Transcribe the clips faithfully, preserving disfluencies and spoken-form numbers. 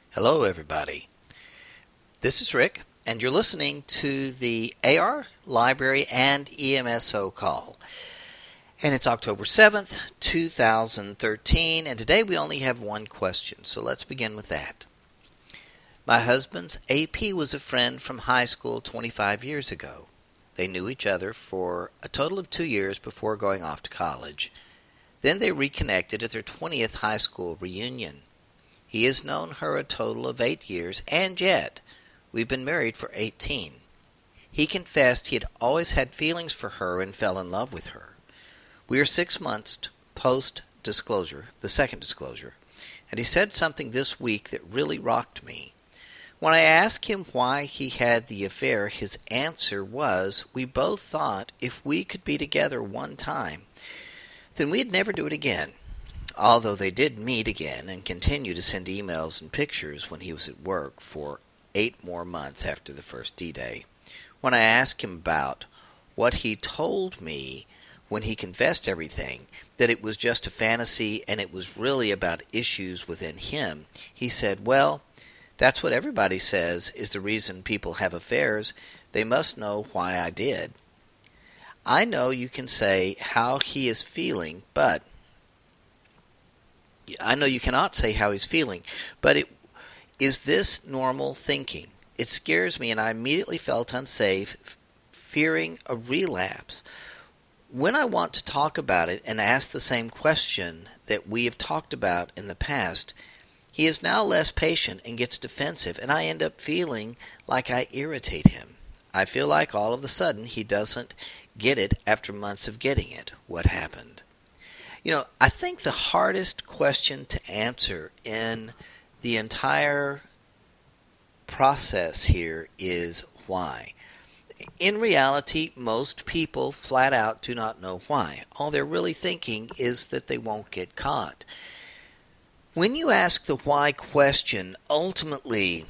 Hello, everybody. This is Rick, and you're listening to the A R Library and E M S O call. And it's October seventh, two thousand thirteen, and today we only have one question, so let's begin with that. My husband's A P was a friend from high school twenty-five years ago. They knew each other for a total of two years before going off to college. Then they reconnected at their twentieth high school reunion. He has known her a total of eight years, and yet we've been married for eighteen. He confessed he had always had feelings for her and fell in love with her. We are six months post-disclosure, the second disclosure, and he said something this week that really rocked me. When I asked him why he had the affair, his answer was, we both thought if we could be together one time, then we'd never do it again. Although they did meet again and continue to send emails and pictures when he was at work for eight more months after the first D-Day. When I asked him about what he told me when he confessed everything, that it was just a fantasy and it was really about issues within him, he said, well, that's what everybody says is the reason people have affairs. They must know why I did. I know you can say how he is feeling, but I know you cannot say how he's feeling, but it, is this normal thinking? It scares me, and I immediately felt unsafe, fearing a relapse. When I want to talk about it and ask the same question that we have talked about in the past, he is now less patient and gets defensive, and I end up feeling like I irritate him. I feel like all of a sudden he doesn't get it after months of getting it. What happened? You know, I think the hardest question to answer in the entire process here is why. In reality, most people flat out do not know why. All they're really thinking is that they won't get caught. When you ask the why question, ultimately,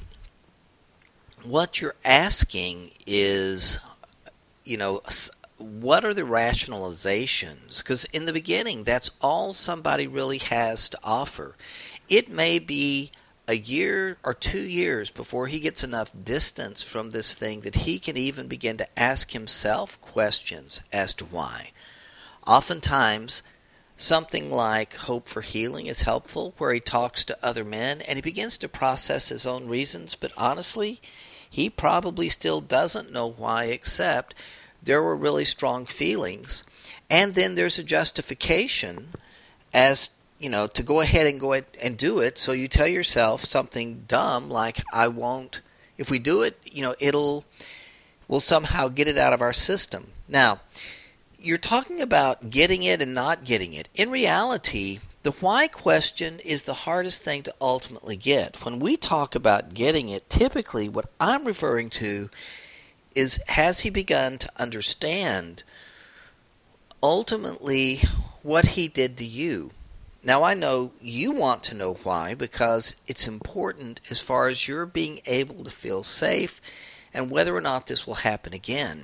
what you're asking is, you know, what are the rationalizations? Because in the beginning, that's all somebody really has to offer. It may be a year or two years before he gets enough distance from this thing that he can even begin to ask himself questions as to why. Oftentimes, something like Hope for Healing is helpful, where he talks to other men and he begins to process his own reasons, but honestly, he probably still doesn't know why, except there were really strong feelings. And then there's a justification as, you know, to go ahead and go ahead and do it. So you tell yourself something dumb like, I won't, if we do it, you know, it'll, we'll somehow get it out of our system. Now, you're talking about getting it and not getting it. In reality, the why question is the hardest thing to ultimately get. When we talk about getting it, typically what I'm referring to is, has he begun to understand ultimately what he did to you? Now, I know you want to know why, because it's important as far as you're being able to feel safe and whether or not this will happen again.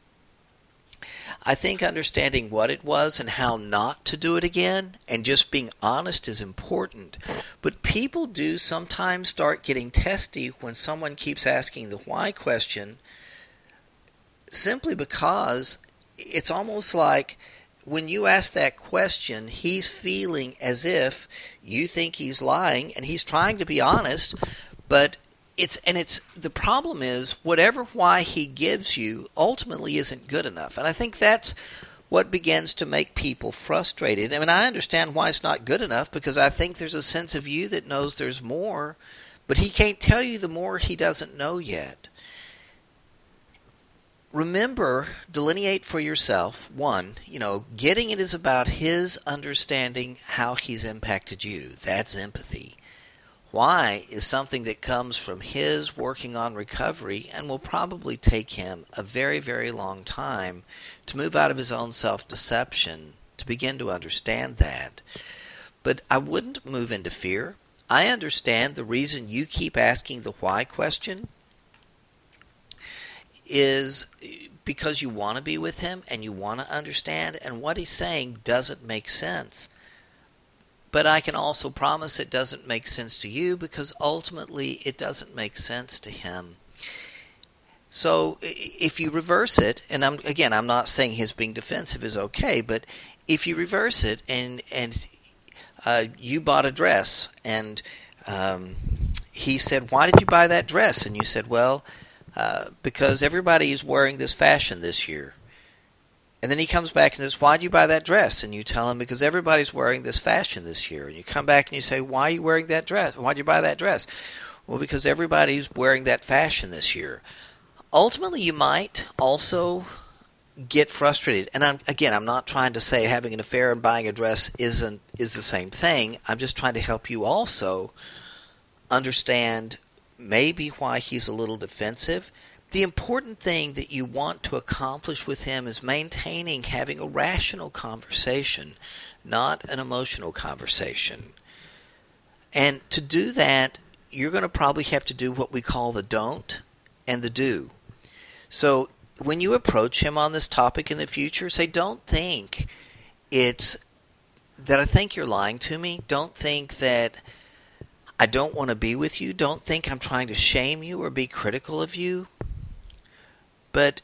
I think understanding what it was and how not to do it again and just being honest is important. But people do sometimes start getting testy when someone keeps asking the why question, simply because it's almost like when you ask that question, he's feeling as if you think he's lying and he's trying to be honest, but it's and it's the problem is whatever why he gives you ultimately isn't good enough. And I think that's what begins to make people frustrated. I mean, I understand why it's not good enough, because I think there's a sense of you that knows there's more, but he can't tell you the more he doesn't know yet. Remember, delineate for yourself, one, you know, getting it is about his understanding how he's impacted you. That's empathy. Why is something that comes from his working on recovery and will probably take him a very, very long time to move out of his own self-deception to begin to understand that. But I wouldn't move into fear. I understand the reason you keep asking the why question is because you want to be with him and you want to understand, and what he's saying doesn't make sense. but I can also promise it doesn't make sense to you because ultimately it doesn't make sense to him. So if you reverse it, and I'm again, I'm not saying his being defensive is okay, but if you reverse it and and uh, you bought a dress and um, he said, "Why did you buy that dress?" And you said, "Well, uh, because everybody is wearing this fashion this year." And then he comes back and says, "Why did you buy that dress?" And you tell him, "Because everybody's wearing this fashion this year." And you come back and you say, "Why are you wearing that dress? Why did you buy that dress?" "Well, because everybody's wearing that fashion this year." Ultimately, you might also get frustrated. And I'm, again, I'm not trying to say having an affair and buying a dress isn't is the same thing. I'm just trying to help you also understand maybe why he's a little defensive. The important thing that you want to accomplish with him is maintaining having a rational conversation, not an emotional conversation. And to do that, you're going to probably have to do what we call the don't and the do. So when you approach him on this topic in the future, say, "Don't think it's that I think you're lying to me. Don't think that I don't want to be with you. Don't think I'm trying to shame you or be critical of you. But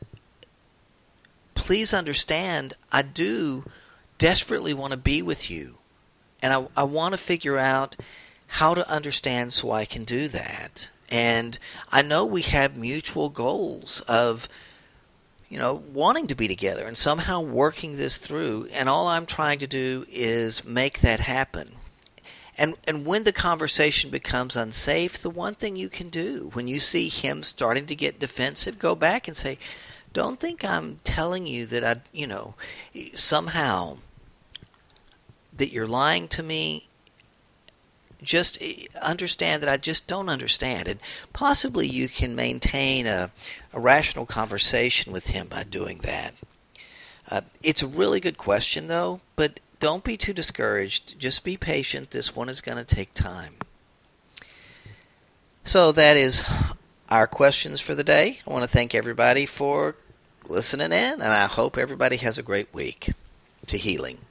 please understand, I do desperately want to be with you. And I, I want to figure out how to understand so I can do that. And I know we have mutual goals of, you know, wanting to be together and somehow working this through. And all I'm trying to do is make that happen." And and when the conversation becomes unsafe, the one thing you can do, when you see him starting to get defensive, go back and say, "Don't think I'm telling you that I, you know, somehow that you're lying to me. Just understand that I just don't understand." And possibly you can maintain a, a rational conversation with him by doing that. Uh, it's a really good question, though, but don't be too discouraged. Just be patient. This one is going to take time. So that is our questions for the day. I want to thank everybody for listening in, and I hope everybody has a great week. To healing.